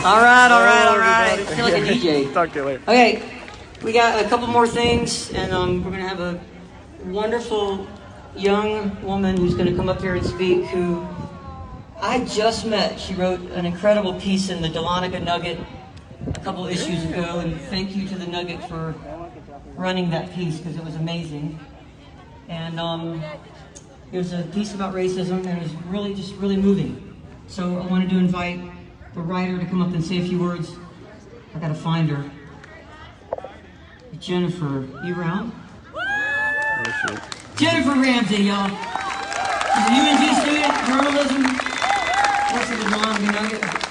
All right. I feel like a DJ. Talk to you later. Okay, we got a couple more things, and we're going to have a wonderful young woman who's going to come up here and speak, who I just met. She wrote an incredible piece in the Dahlonega Nugget a couple issues ago, and thank you to the Nugget for running that piece, because it was amazing. And it was a piece about racism, and it was really moving. So I wanted to invite the writer to come up and say a few words. I gotta find her. Jennifer, you around? Jennifer Ramsey, y'all. She's a UNG student, journalism, works at the Dahlonega Nugget.